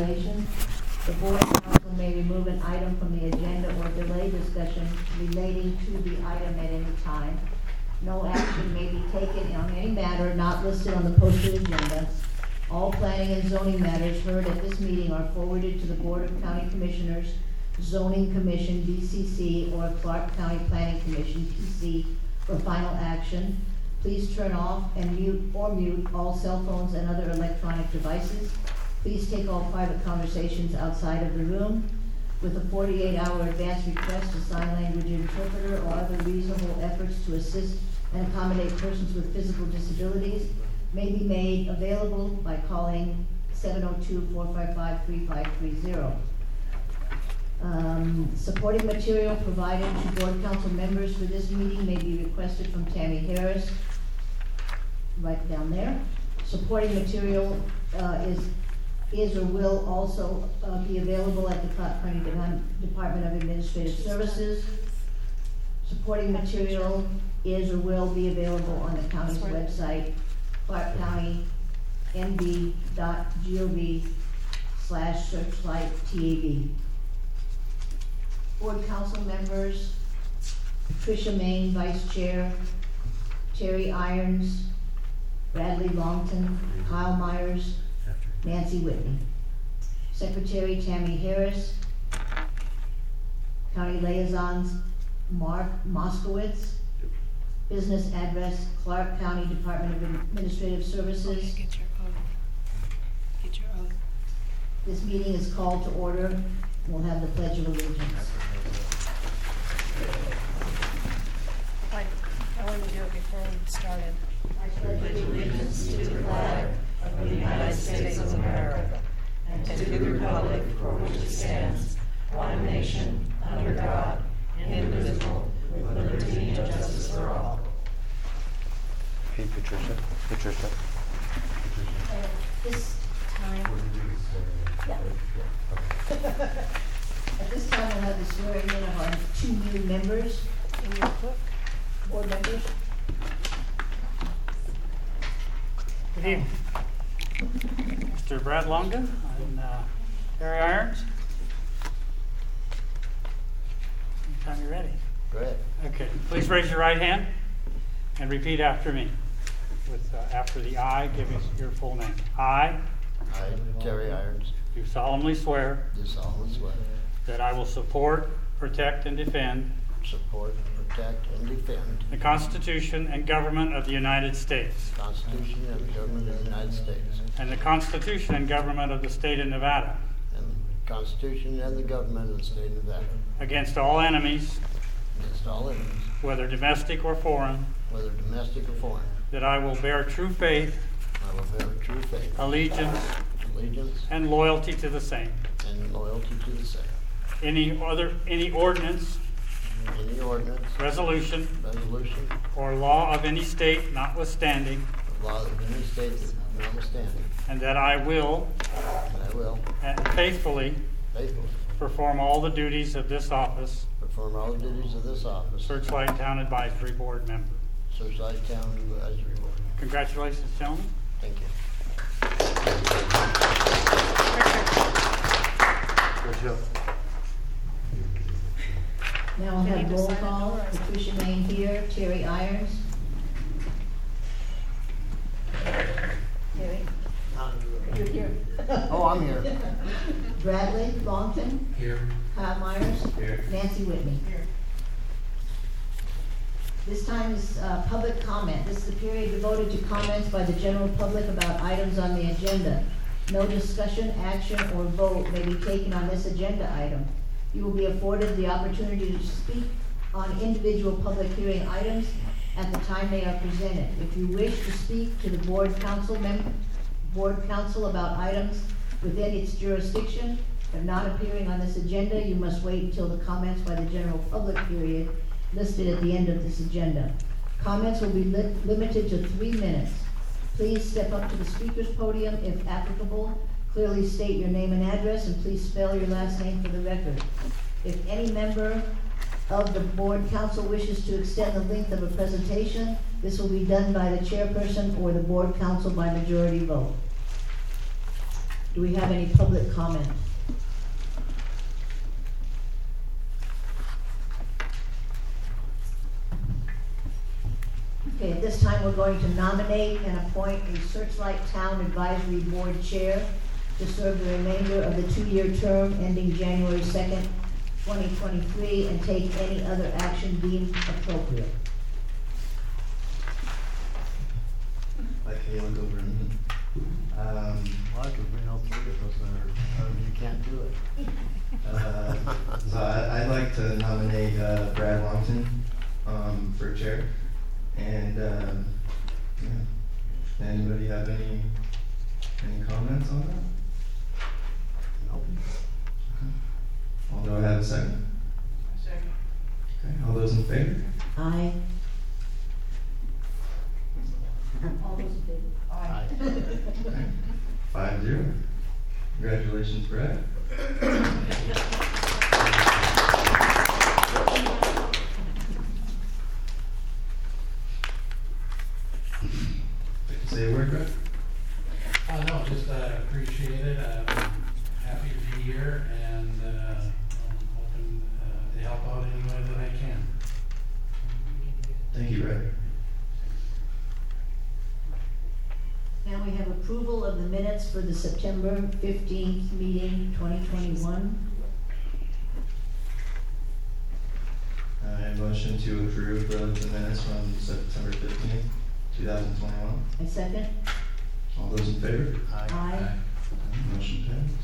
stipulations. The board council may remove an item from the agenda or delay discussion relating to the item at any time. No action may be taken on any matter not listed on the posted agenda. All planning and zoning matters heard at this meeting are forwarded to the Board of County Commissioners, Zoning Commission, BCC, or Clark County Planning Commission, PC, for final action. Please turn off and mute all cell phones and other electronic devices. Please take all private conversations outside of the room. With a 48-hour advance request, a sign language interpreter or other reasonable efforts to assist and accommodate persons with physical disabilities may be made available by calling 702-455-3530. Supporting material provided to board council members for this meeting may be requested from Tammy Harris, right down there. Supporting material is or will also be available at the Clark County Department of Administrative Services. Supporting material is or will be available on the county's website, clarkcounty.nb.gov/searchlight-TAB. Board council members: Patricia Main, Vice Chair; Terry Irons, Bradley Longton, Kyle Myers, Nancy Whitney. Secretary Tammy Harris. County liaisons: Mark Moskowitz. Business address: Clark County Department of Administrative Services. Get your oath. Get your oath. This meeting is called to order. We'll have the Pledge of Allegiance. I want to do it before we started. I pledge allegiance to the flag of the United States of America and to the republic for which it stands, one nation, under God, indivisible, with liberty and justice for all. Hey, Patricia. This time, at this time, we'll have the swearing in of our 2 new members, In your book. board members. Good evening. Mr. Brad Longa and Terry Irons. Anytime you're ready. Go ahead. Okay, please raise your right hand and repeat after me. With after the I, give us your full name. I I, Terry Irons, do solemnly swear do solemnly swear that I will support, protect, and defend support, protect, and defend the Constitution and government of the United States the Constitution and the government of the United States and the Constitution and government of the state of Nevada and the Constitution and the government of the state of Nevada against all enemies, against all enemies, whether domestic or foreign, whether domestic or foreign. that I will bear true faith, I will bear true faith, allegiance, allegiance, and loyalty to the same. and loyalty to the same. Any ordinance, Any ordinance, resolution, resolution, or law of any state notwithstanding, or law of any state notwithstanding, and that I will and I will faithfully faithfully perform all the duties of this office, perform all the duties of this office, Searchlight Town Advisory Board member. Searchlight Town Advisory Board. Congratulations, gentlemen. Thank you. Now we'll Do you need have to roll sign it call. or is it- Patricia Main here, Terry Irons. Terry? You're here. Oh, I'm here. Bradley Longton. Here. Kyle Myers. Here. Nancy Whitney. Here. This time is public comment. This is the period devoted to comments by the general public about items on the agenda. No discussion, action, or vote may be taken on this agenda item. You will be afforded the opportunity to speak on individual public hearing items at the time they are presented. If you wish to speak to the board council about items within its jurisdiction, but not appearing on this agenda, you must wait until the comments by the general public period listed at the end of this agenda. Comments will be limited to 3 minutes. Please step up to the speaker's podium if applicable. Clearly state your name and address, and please spell your last name for the record. If any member of the board council wishes to extend the length of a presentation, this will be done by the chairperson or the board council by majority vote. Do we have any public comment? Okay, at this time, we're going to nominate and appoint a Searchlight Town Advisory Board Chair to serve the remainder of the 2-year term ending January 2nd, 2023, and take any other action deemed appropriate. Like Haley Goldberg. Why, because we know 3 of us are, you can't do it. So I'd like to nominate Brad Longton for chair. And yeah. Anybody have any comments on that? Nope. Do I have a second? Second. Okay, all those in favor? Aye. All those in favor? Aye. Okay. 5-0. Congratulations, Brad. Say a word, Brad? No, just appreciate it. Happy to be here, and I'm hoping to help out any way that I can. Thank you, Brad. Now we have approval of the minutes for the September 15th meeting, 2021. I motion to approve the minutes from September 15th, 2021. I second. All those in favor? Aye. Motion passes.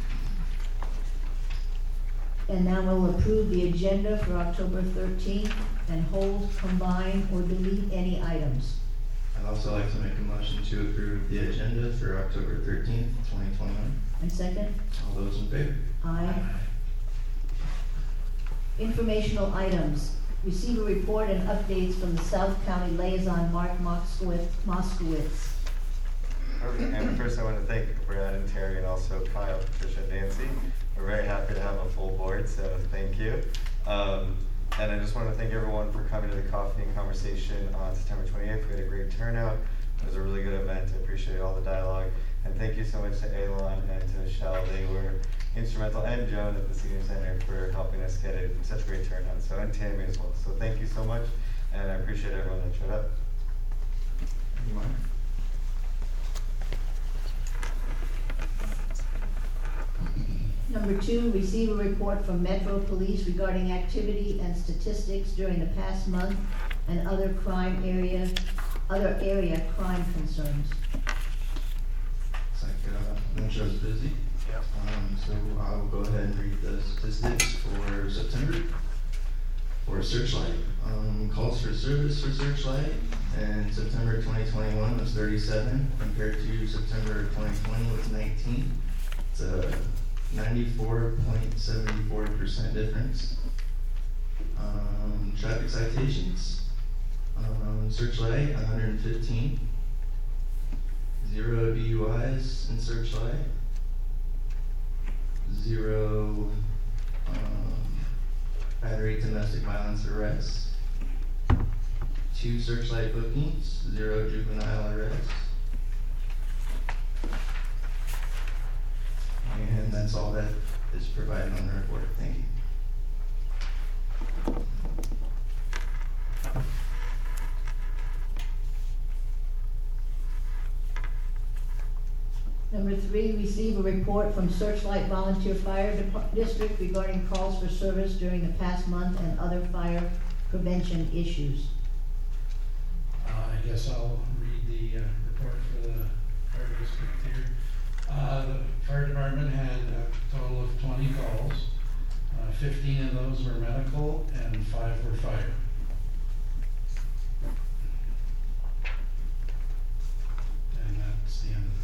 And now we'll approve the agenda for October 13th and hold, combine, or delete any items. I'd also like to make a motion to approve the agenda for October 13th, 2021. I second. All those in favor? Aye. Informational items. Receive a report and updates from the South County Liaison, Mark Moskowitz. Perfect. And first I want to thank Brad and Terry and also Kyle, Patricia, and Nancy. We're very happy to have a full board, so thank you. And I just want to thank everyone for coming to the Coffee and Conversation on September 28th. We had a great turnout. It was a really good event. I appreciate all the dialogue. And thank you so much to Alon and to Michelle. They were instrumental, and Joan at the Senior Center for helping us get it such a great turnout. So, and Tammy as well. So thank you so much, and I appreciate everyone that showed up. You mind? Number 2, receive a report from Metro Police regarding activity and statistics during the past month and other area crime concerns. It's like, Metro's busy. Yep. So I will go ahead and read the statistics for September for Searchlight. Calls for service for Searchlight in September 2021 was 37 compared to September 2020 was 19. It's a 94.74% difference. Traffic citations, Searchlight 115, 0 DUIs in Searchlight, 0 battery domestic violence arrests, 2 Searchlight bookings, 0 juvenile arrests. And that's all that is provided on the report. Thank you. Number 3, receive a report from Searchlight Volunteer Fire District regarding calls for service during the past month and other fire prevention issues. I guess I'll read the report for the fire district here. The fire department had a total of 20 calls. 15 of those were medical and 5 were fire. And that's the end of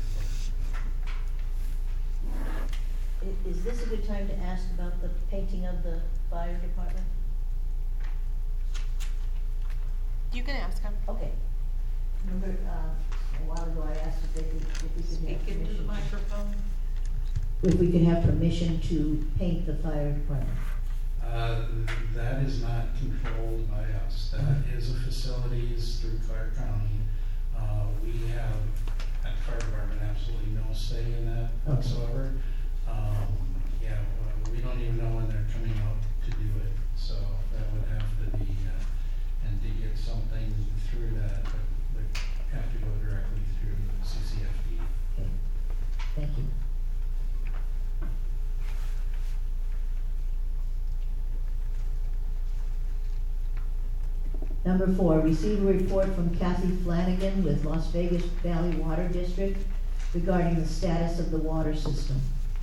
the report. Is this a good time to ask about the painting of the fire department? You can ask him. Okay. Remember, a while ago I asked if we could have permission. microphone. If we could have permission to paint the fire department. That is not controlled by us. That is a facilities through Clark County. We have, at fire department absolutely no say in that Okay. whatsoever. Yeah, we don't even know when they're coming out to do it, so that would have to be, and to get something through that, would have to go directly through CCFD. Okay. Thank you. Number 4, receive a report from Kathy Flanagan with Las Vegas Valley Water District regarding the status of the water system.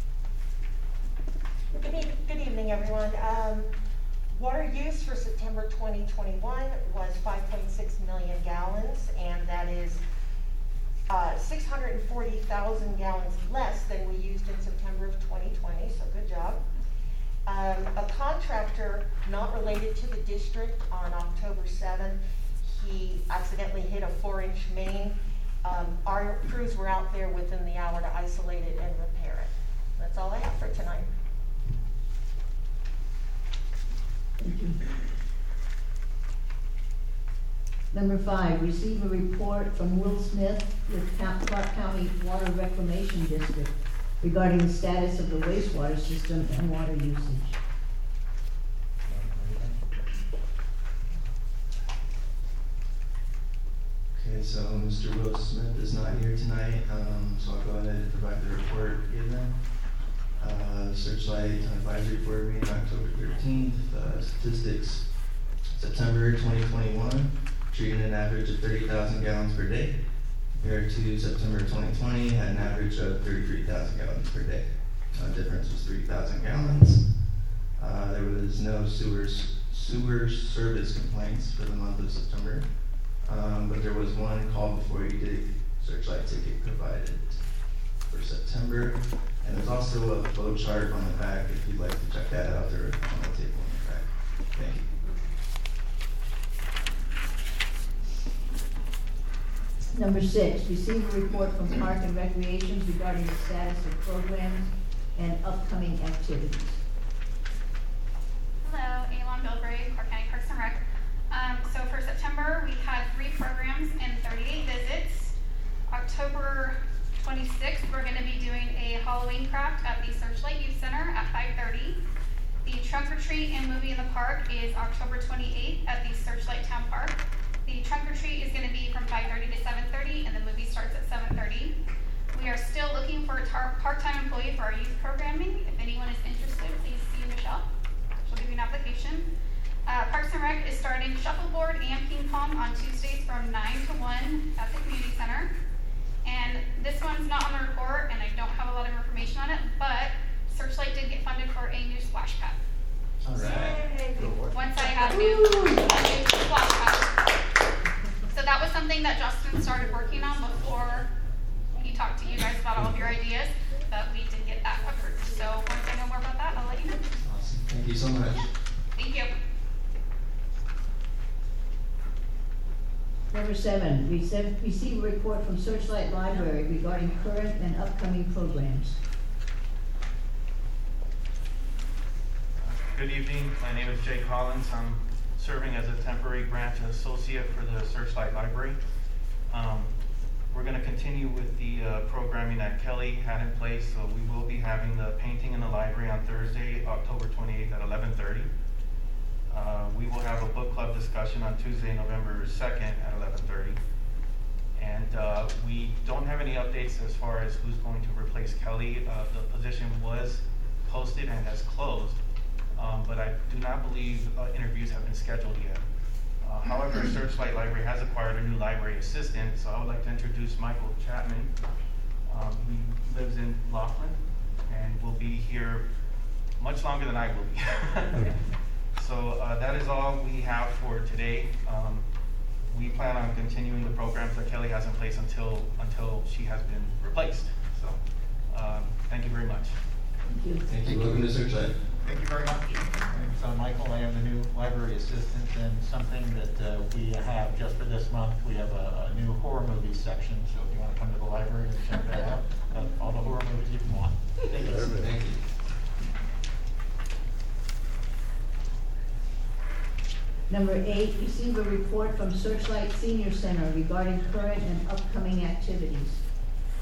Good evening, everyone. Water use for September 2021 was 5.6 million gallons, and that is 640,000 gallons less than we used in September of 2020, so good job. A contractor not related to the district on October 7th, he accidentally hit a 4-inch main. Our crews were out there within the hour to isolate it and repair it. That's all I have for tonight. Thank you. Number 5, receive a report from Will Smith with Clark County Water Reclamation District regarding the status of the wastewater system and water usage. Okay, so Mr. Will Smith is not here tonight, so I'll go ahead and provide the report given. Searchlight Advisory Board meeting October 13th, statistics, September 2021, treating an average of 30,000 gallons per day, compared to September 2020, had an average of 33,000 gallons per day. Difference was 3,000 gallons. There was no sewer service complaints for the month of September, but there was one call before you dig Searchlight ticket provided for September. And there's also a flow chart on the back if you'd like to check that out there on the table on the back. Thank you. Number 6, receive a report from Park and Recreations regarding the status of programs and upcoming activities. Hello, Alon Bilbray, Clark County Parks and Rec. So for September, we had 3 programs and 38 visits. October 26th, we're going to be doing a Halloween craft at the Searchlight Youth Center at 5:30. The trunk or treat and movie in the park is October 28th at the Searchlight Town Park. The trunk or treat is going to be from 5:30 to 7:30, and the movie starts at 7:30. We are still looking for a part-time employee for our youth programming. If anyone is interested, please see Michelle. She'll give you an application. Parks and Rec is starting shuffleboard and ping pong on Tuesdays from 9 to 1 at the community center. And this one's not on the report, and I don't have a lot of information on it, but Searchlight did get funded for a new splash pad. All right. Once I have a new splash pad. So that was something that Justin started working on before he talked to you guys about all of your ideas, but we did get that covered. So once I know more about that, I'll let you know. Awesome. Thank you so much. Thank you. Number 7, receive a report from Searchlight Library regarding current and upcoming programs. Good evening. My name is Jay Collins. I'm serving as a temporary branch associate for the Searchlight Library. We're going to continue with the programming that Kelly had in place. So we will be having the painting in the library on Thursday, October 28th at 11:30. We will have a book club discussion on Tuesday, November 2nd at 11:30. And we don't have any updates as far as who's going to replace Kelly. The position was posted and has closed, but I do not believe interviews have been scheduled yet. However, Searchlight Library has acquired a new library assistant, so I would like to introduce Michael Chapman. He lives in Laughlin and will be here much longer than I will be. So that is all we have for today. We plan on continuing the programs that Kelly has in place until she has been replaced. So thank you very much. Thank you. Thank you. Welcome to Searchlight. Thank you very much. So Michael, I am the new library assistant, and something that we have just for this month, we have a new horror movie section. So if you want to come to the library and check that out, all the horror movies you can want. Thank you. Thank you. Number 8, receive a report from Searchlight Senior Center regarding current and upcoming activities.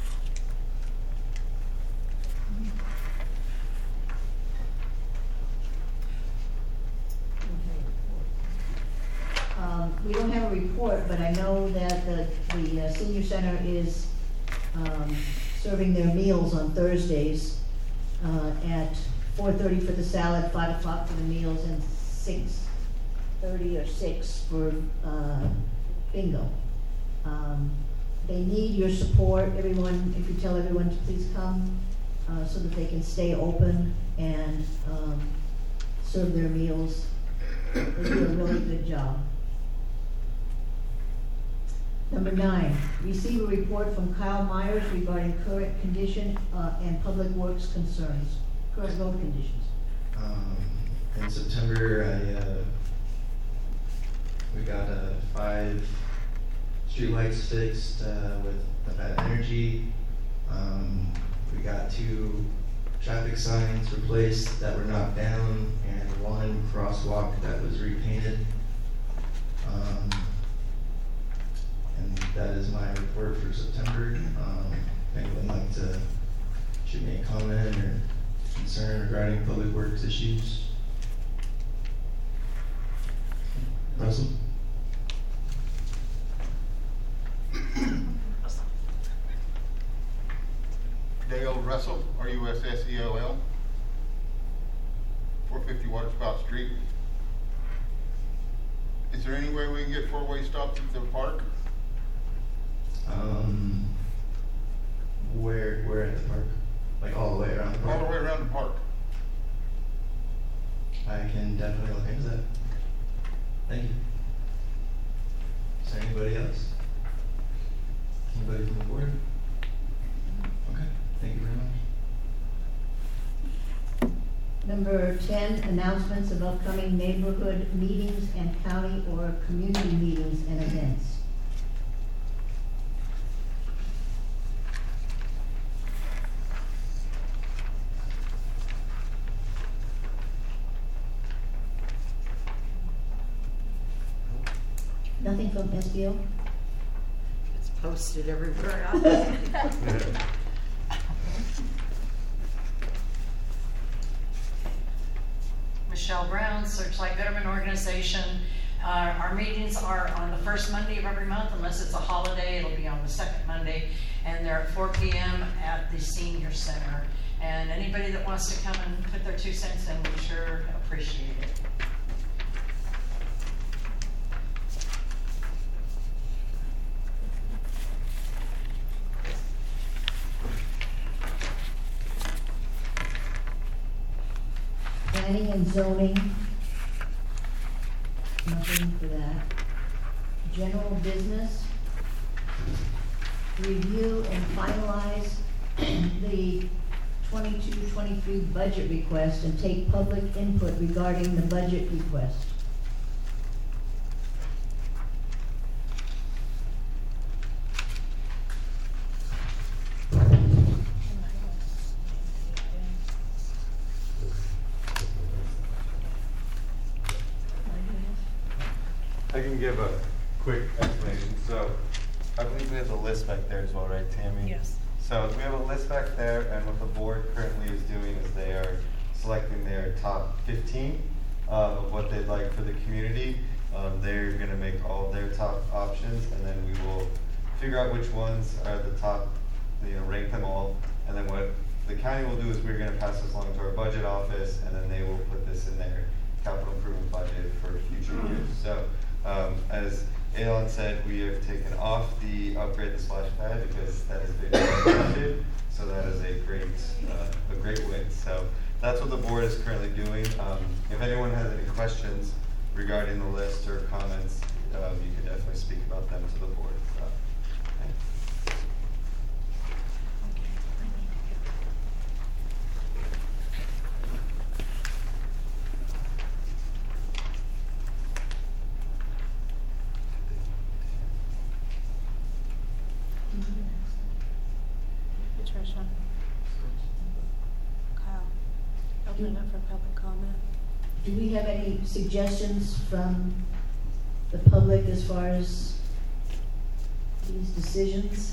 report, but I know that the senior center is serving their meals on Thursdays at 4:30 for the salad, 5 o'clock for the meals, and 6:30 or 6 for bingo. They need your support, everyone, if you tell everyone to please come, so that they can stay open and serve their meals. They do a really good job. Number 9, receive a report from Kyle Myers regarding current condition and public works concerns, current road conditions. In September, we got 5 streetlights fixed with Nevada Energy. We got 2 traffic signs replaced that were knocked down, and 1 crosswalk that was repainted. And that is my report for September. If anyone would like to shoot me a comment or concern regarding public works issues. Russell? Dale Russell, R-U-S-S-E-L-L, 450 Waterspout Street. Is there any way we can get 4-way stops at the park? Where at the park? Like all the way around the park? All the way around the park. I can definitely look into that. Thank you. Is there anybody else? Anybody from the board? Okay, thank you very much. Number 10, announcements of upcoming neighborhood meetings and county or community meetings and events. Nothing from SBO? It's posted everywhere. Michelle Brown, Searchlight Betterment Organization. Our meetings are on the first Monday of every month, unless it's a holiday. It'll be on the second Monday, and they're at 4 p.m. at the Senior Center. And anybody that wants to come and put their 2 cents in, we sure appreciate it. Planning and zoning, nothing for that. General business, review and finalize the 22-23 budget request and take public input regarding the budget request. I can give a quick explanation. So I believe we have the list back there as well, right, Tammy? Yes. So we have a list back there, and what the board currently is doing is they are selecting their top 15 of what they'd like for the community. They're going to make all their top options, and then we will figure out which ones are the top, rank them all, and then what the county will do is we're going to pass this along to our budget office, and then they will put this in their capital improvement budget for future years. So as Alan said, we have taken off the upgrade the splash pad because that has been funded. So that is a great win. So that's what the board is currently doing. If anyone has any questions regarding the list or comments, you can definitely speak about them to the board. So, okay. Patricia. Kyle, open it up for public comment. Do we have any suggestions from the public as far as these decisions?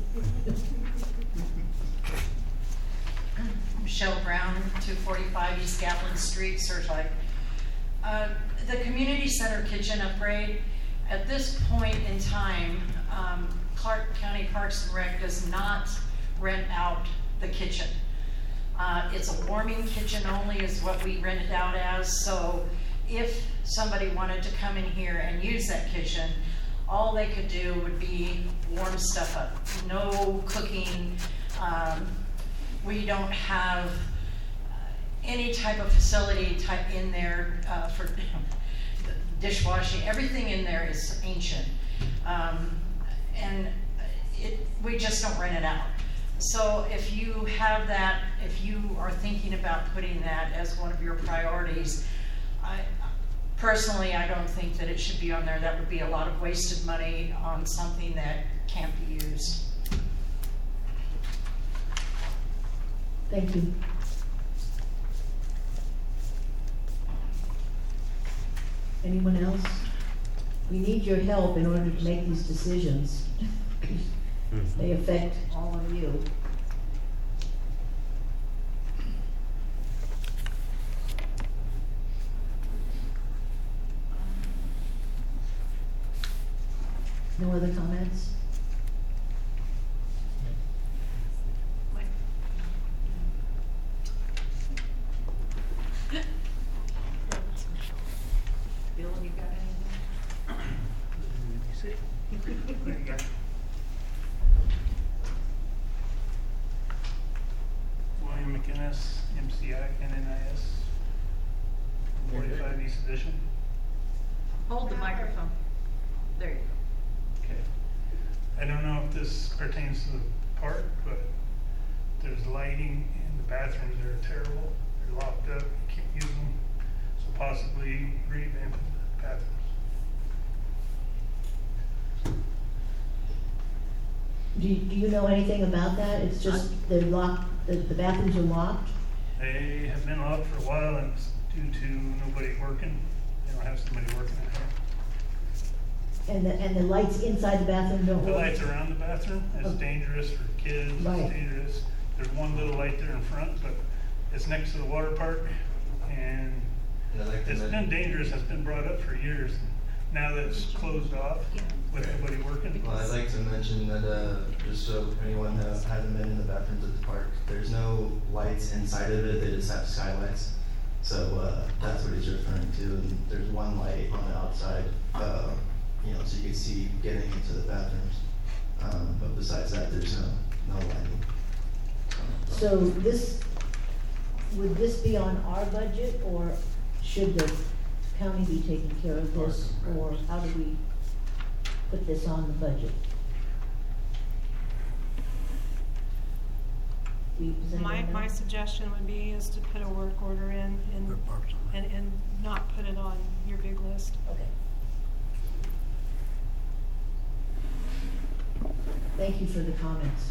Michelle Brown, 245 East Gatlin Street, Searchlight. The community center kitchen upgrade, At this point in time, Clark County Parks and Rec does not rent out the kitchen. It's a warming kitchen only is what we rent it out as, so if somebody wanted to come in here and use that kitchen, all they could do would be warm stuff up. No cooking. We don't have any type of facility type in there for dishwashing. Everything in there is ancient. And we just don't rent it out. So if you have that, if you are thinking about putting that as one of your priorities, personally, I don't think that it should be on there. That would be a lot of wasted money on something that can't be used. Thank you. Anyone else? We need your help in order to make these decisions. They affect all of you. No other comments? Bill, you got anything? There you go. William McInnes, MCI, NNIS, 45 East Edition. Hold the microphone. There you go. Okay. I don't know if this pertains to the park, but there's lighting in the bathrooms that are terrible. They're locked up, you can't use them. So possibly revamp the bathrooms. Do you know anything about that? It's just they're locked, the bathrooms are locked? They have been locked for a while and it's due to nobody working. They don't have somebody working in there. And the lights inside the bathroom don't The work? lights around the bathroom, it's dangerous for kids, Right. it's dangerous. There's one little light there in front, but it's next to the water park and it's been dangerous, it's been brought up for years. Now that it's closed off with nobody working. Well, I'd like to mention that, just so anyone that hasn't been in the bathrooms at the park, there's no lights inside of it, they just have skylights. So, that's what he's referring to, and there's one light on the outside, so you can see getting into the bathrooms. But besides that, there's no lighting. So would this be on our budget, or should the county be taking care of this, or how do we put this on the budget? Does anyone know? My suggestion would be is to put a work order in and not put it on your big list. Okay. Thank you for the comments.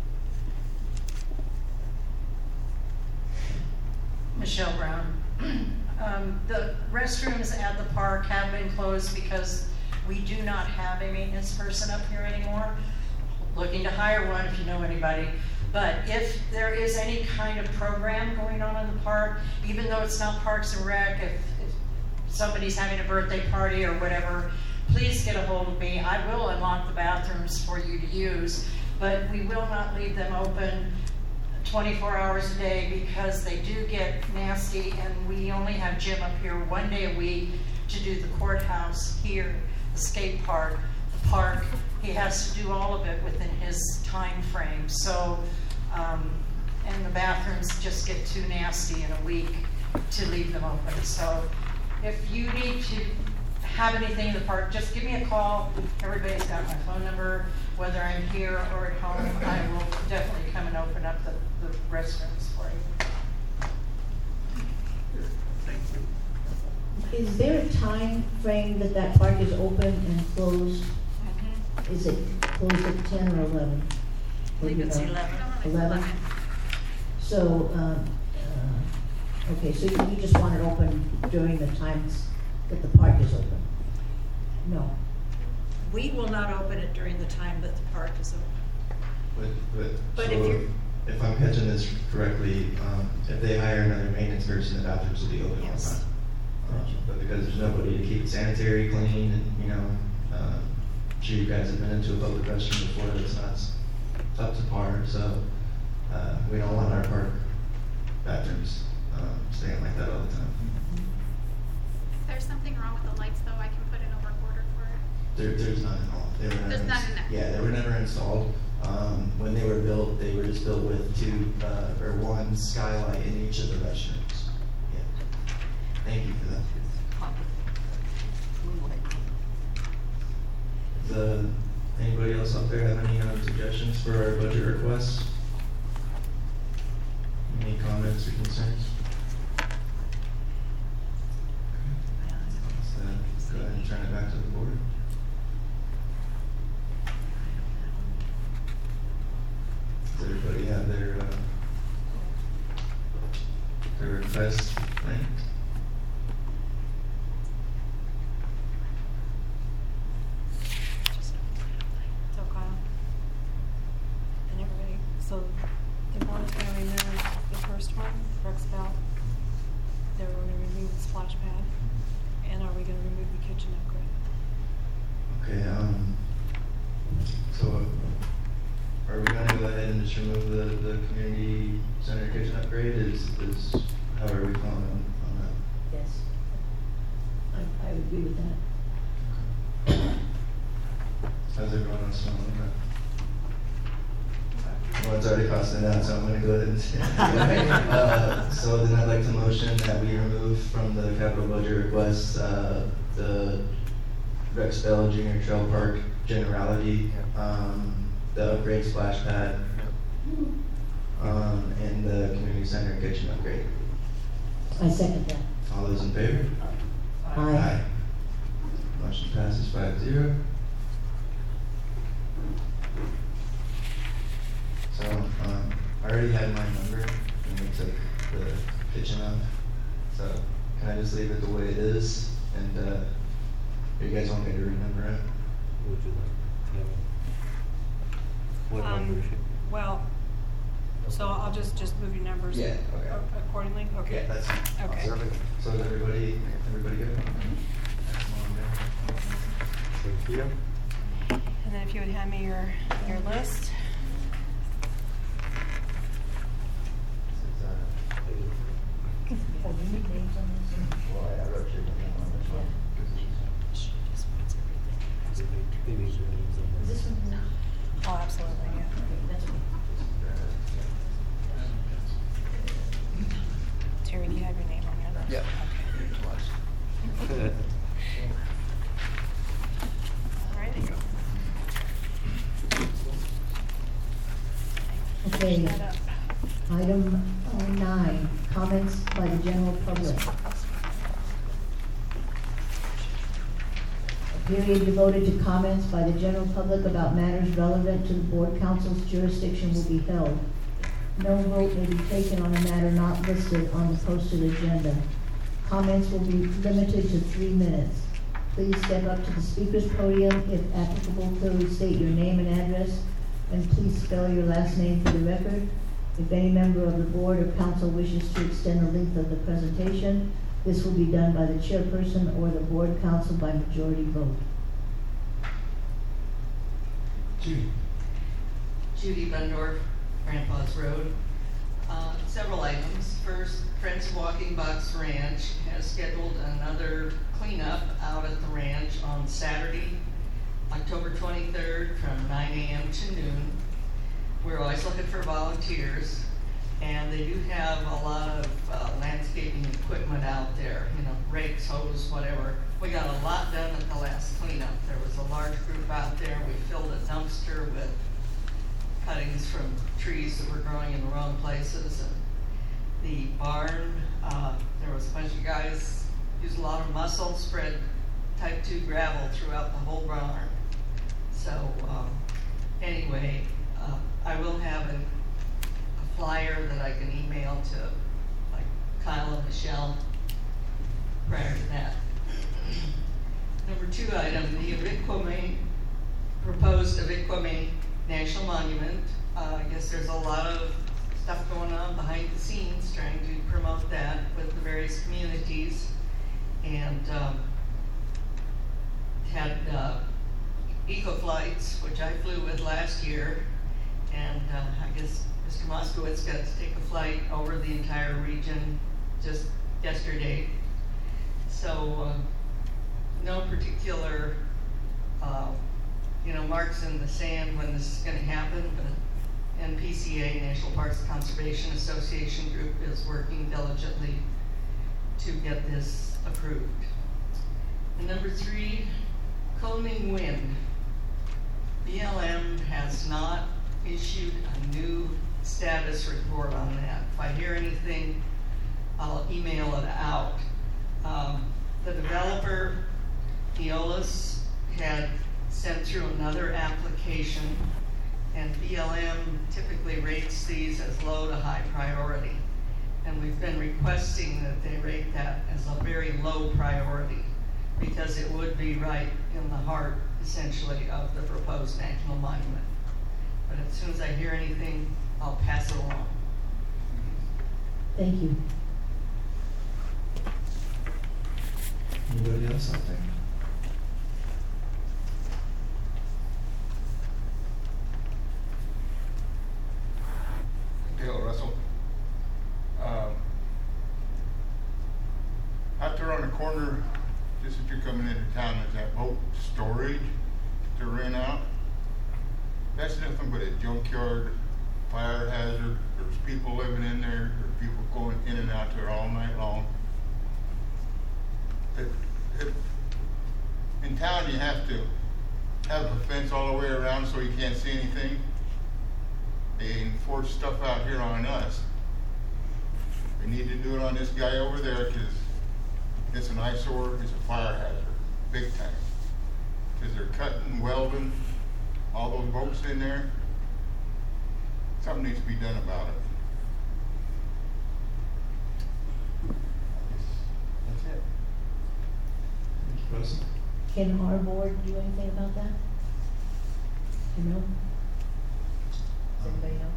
Michelle Brown. The restrooms at the park have been closed because we do not have a maintenance person up here anymore. Looking to hire one if you know anybody. But if there is any kind of program going on in the park, even though it's not Parks and Rec, if somebody's having a birthday party or whatever, please get a hold of me. I will unlock the bathrooms for you to use, but we will not leave them open 24 hours a day because they do get nasty, and we only have Jim up here one day a week to do the courthouse here, the skate park, the park. He has to do all of it within his time frame. So, and the bathrooms just get too nasty in a week to leave them open. So if you need to have anything in the park, just give me a call. Everybody's got my phone number. Whether I'm here or at home, I will definitely come and open up the restrooms for you. Thank you. Is there a time frame that park is open and closed? Is it closed at 10 or 11? I believe it's 11. 11? So, okay, so you just want it open during the times that the park is open? No. We will not open it during the time that the park is open. But But so if you're- if I'm catching this correctly, if they hire another maintenance person, the bathrooms will be open all the Yes. time. But because there's nobody to keep it sanitary, clean, and, I'm sure you guys have been into a public restroom before that's not up to par, so we don't want our park bathrooms staying like that all the time. If there's something wrong with the lights though, I can put in a work order for it. There's none at all. They were never There's none in there? Yeah, they were never installed. When they were built, they were just built with one skylight in each of the restrooms. Yeah. Thank you for that. Anybody else out there have any suggestions for our budget requests? Any comments or concerns? Let's go ahead and turn it back to the board. Does everybody have their requests ranked? So Kyle, and everybody, so the board's gonna remove the first one, Rex Bell. They're gonna remove the splash pad, and are we gonna remove the kitchen upgrade? Okay, so are we gonna go ahead and just remove the community center kitchen upgrade? How are we calling on that? Yes. I would agree with that. How's everyone else feeling on that? Well, it's already costing that, so I'm gonna go ahead and say so then I'd like to motion that we remove from the capital budget request, the Rex Bell Junior Trail Park generality, the upgrade splash pad, and the community center kitchen upgrade. I second that. All those in favor? Aye. Motion passes 5-0. So, I already had my number when we took the kitchen up. So, can I just leave it the way it is? And, you guys want me to renumber it? Would you like to? What number should? Well, so I'll just move your numbers. Yeah, okay. Accordingly, okay. Yeah, that's fine. Okay. So is everybody good? Thank you. And then if you would hand me your list. Oh, absolutely, yeah. Terry, do you have your name on your list? Yeah. Okay. All right. Okay, Shut up. item 9, comments by the general public. A period devoted to comments by the general public about matters relevant to the board council's jurisdiction will be held. No vote may be taken on a matter not listed on the posted agenda. Comments will be limited to 3 minutes. Please step up to the speaker's podium. If applicable, clearly state your name and address, and please spell your last name for the record. If any member of the board or council wishes to extend the length of the presentation, this will be done by the chairperson or the board council by majority vote. Judy Bundorf, Grandpa's Road. Several items. First, Friends of Walking Box Ranch has scheduled another cleanup out at the ranch on Saturday, October 23rd from 9 a.m. to noon. We're always looking for volunteers, and they do have a lot of landscaping equipment out there, rakes, hose, whatever. We got a lot done at the last cleanup. There was a large group out there. We filled a dumpster with cuttings from trees that were growing in the wrong places. And the barn, there was a bunch of guys used a lot of muscle, spread type 2 gravel throughout the whole barn. So anyway, I will have a flyer that I can email to like Kyle and Michelle prior to that. Number 2 item, the Aviquame, proposed Aviquame National Monument. I guess there's a lot of stuff going on behind the scenes trying to promote that with the various communities. And had Eco Flights, which I flew with last year, and I guess Mr. Moskowitz got to take a flight over the entire region just yesterday. So no particular marks in the sand when this is going to happen, but NPCA, National Parks Conservation Association group, is working diligently to get this approved. And number 3, combing wind. BLM has not issued a new status report on that. If I hear anything, I'll email it out. The developer, Eolus, had sent through another application, and BLM typically rates these as low to high priority. And we've been requesting that they rate that as a very low priority, because it would be right in the heart, essentially, of the proposed national monument. But as soon as I hear anything, I'll pass it along. Thank you. Anybody else out there? Dale Russell. Out there on the corner, just as you're coming into town, is that boat storage to rent out. That's nothing but a junkyard, fire hazard. There's people living in there. There's people going in and out there all night long. In town, you have to have a fence all the way around so you can't see anything. They enforce stuff out here on us. They need to do it on this guy over there, because it's an eyesore, it's a fire hazard, big time. Because they're cutting, welding, all those boats in there. Something needs to be done about it. That's it. Thank you, Russell. Can our board do anything about that? You know? Does anybody know?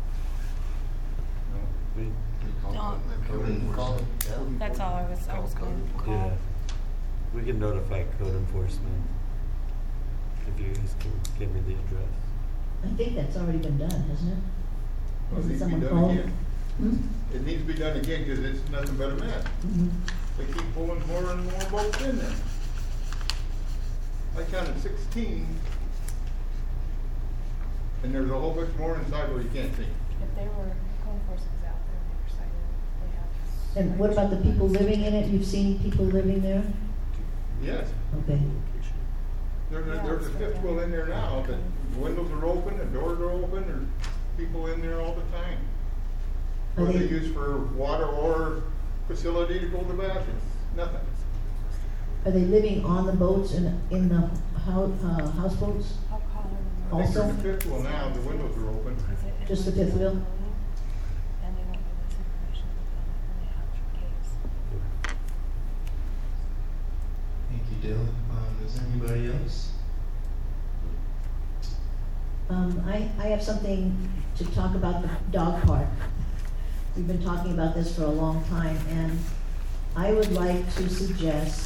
Code enforcement. That's all I was going to call. Yeah, we can notify code enforcement if you guys can give me the address. I think that's already been done, hasn't it? Well, it Hasn't needs to be someone done called? again. It needs to be done again, because it's nothing but a mess. They keep pulling more and more boats in there. I counted 16, and there's a whole bunch more inside where you can't see. If they were, code enforcement's out there, they were cited, they have. And what about the people living in it? You've seen people living there? Yes. Okay. There's a fifth wheel in there now, but the windows are open, the doors are open, there's people in there all the time. Are What they- they use for water or facility to go to the bathroom, nothing. Are they living on the boats and in the houseboats? I'll call them. I think Also? there's a fifth wheel now, the windows are open. Just the fifth wheel? And they won't give us information when they have caves. Thank you, Dale. Is there anybody else? I have something to talk about the dog park. We've been talking about this for a long time, and I would like to suggest,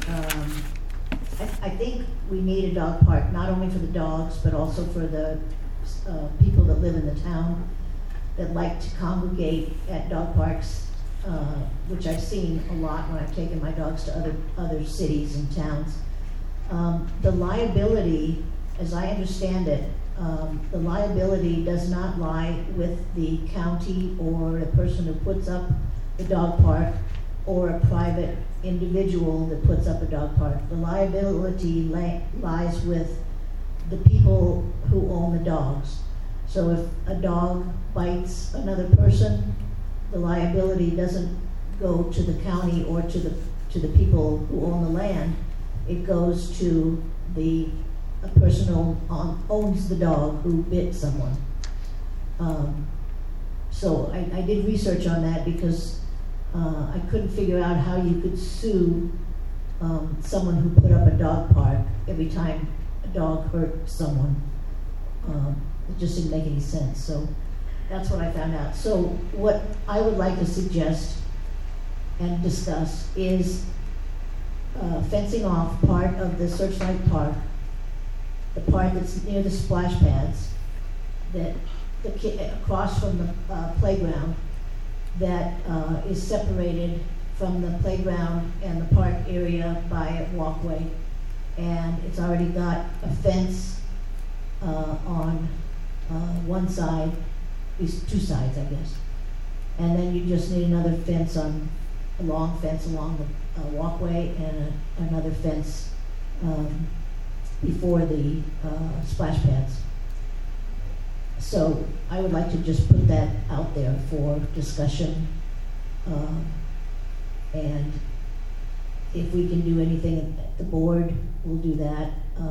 I think we need a dog park, not only for the dogs, but also for the people that live in the town that like to congregate at dog parks, which I've seen a lot when I've taken my dogs to other cities and towns. The liability, as I understand it, the liability does not lie with the county or the person who puts up the dog park or a private individual that puts up a dog park. The liability lies with the people who own the dogs. So if a dog bites another person, the liability doesn't go to the county or to the people who own the land. It goes to a person who owns the dog who bit someone. So I did research on that because I couldn't figure out how you could sue someone who put up a dog park every time a dog hurt someone. It just didn't make any sense. So that's what I found out. So what I would like to suggest and discuss is fencing off part of the Searchlight Park the part that's near the splash pads, that across from the playground, that is separated from the playground and the park area by a walkway. And it's already got a fence on one side, at least two sides, I guess. And then you just need another fence a long fence along the walkway and another fence before the splash pads. So I would like to just put that out there for discussion. And if we can do anything at the board, we'll do that.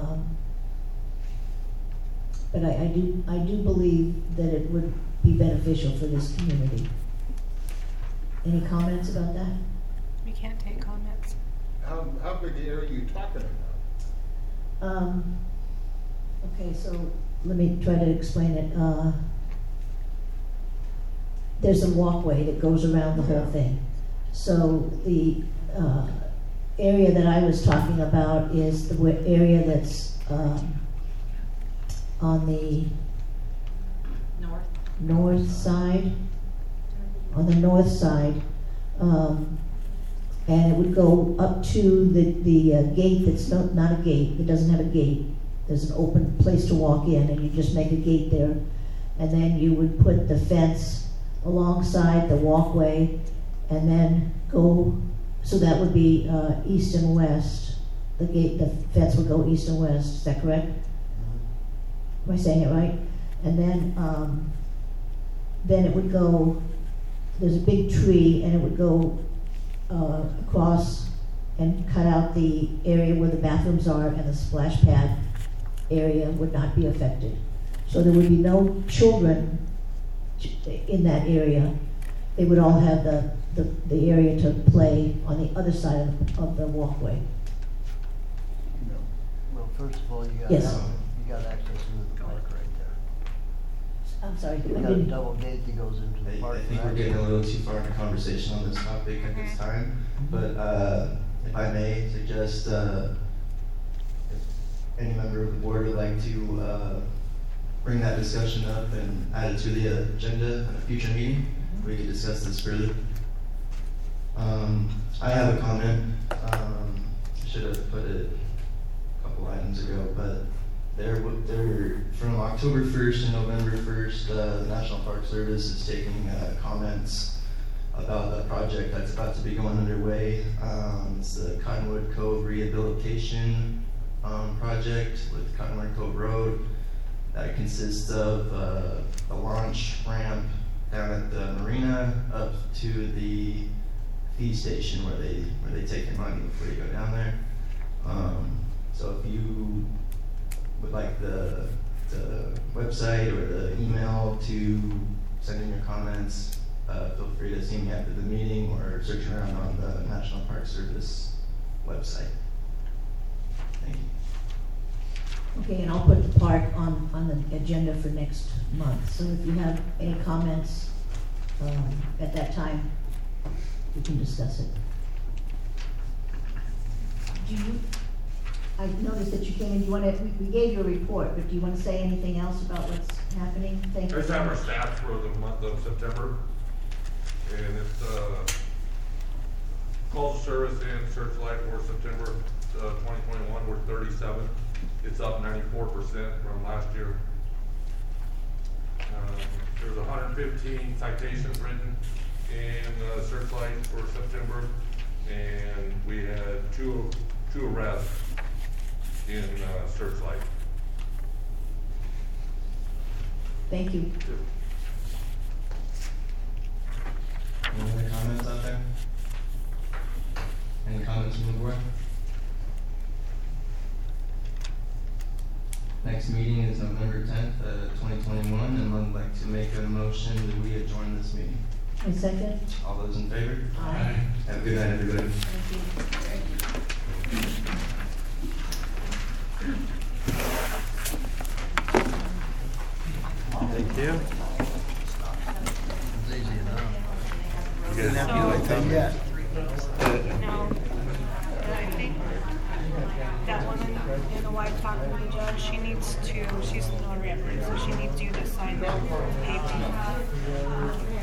But I do believe that it would be beneficial for this community. Any comments about that? We can't take comments. How big area are you talking about? Okay, so let me try to explain it. There's a walkway that goes around the whole thing. So the area that I was talking about is the area that's on the north side. On the north side, and it would go up to the gate that's not a gate. It doesn't have a gate. There's an open place to walk in, and you just make a gate there, and then you would put the fence alongside the walkway, and then go. So that would be east and west. The fence would go east and west. Is that correct? Am I saying it right? And then it would go. There's a big tree, and it would go across and cut out the area where the bathrooms are, and the splash pad area would not be affected. So there would be no children in that area. They would all have the area to play on the other side of the walkway. Well, first of all, you got Yes. access to the park right there. I'm sorry. You got a double gate that goes into the park. I think we're getting a little too far in the conversation on this topic at this time, but if I may suggest, if any member of the board would like to bring that discussion up and add it to the agenda in a future meeting, we could discuss this further. I have a comment. I should have put it a couple items ago, but they're from October 1st and November 1st, the National Park Service is taking comments about the project that's about to be going underway. It's the Cottonwood Cove Rehabilitation project with Cottonwood Cove Road. That consists of a launch ramp down at the marina up to the fee station where they take your money before you go down there. So if you would like the website or the email to send in your comments, feel free to see me after the meeting or search around on the National Park Service website. Thank you. Okay, and I'll put the park on the agenda for next month. So if you have any comments at that time, we can discuss it. I noticed that you came in. We gave you a report, but do you want to say anything else about what's happening? Thank you. I just have our stats for the month of September, and it's calls of service and searchlight for September 2021 were 37. It's up 94% from last year. There was 115 citations written in searchlight for September, and we had two arrests in searchlight. Thank you. Any other comments out there? Any comments from the board? Next meeting is November 10th, 2021, and I'd like to make a motion that we adjourn this meeting. A second? All those in favor? Aye. Have a good night, everybody. Thank you. It's easy enough. You guys Have do you like anything yet? No, I think that woman and the wife talked to the judge. She needs to, she's the notary, so she needs you to sign the paper.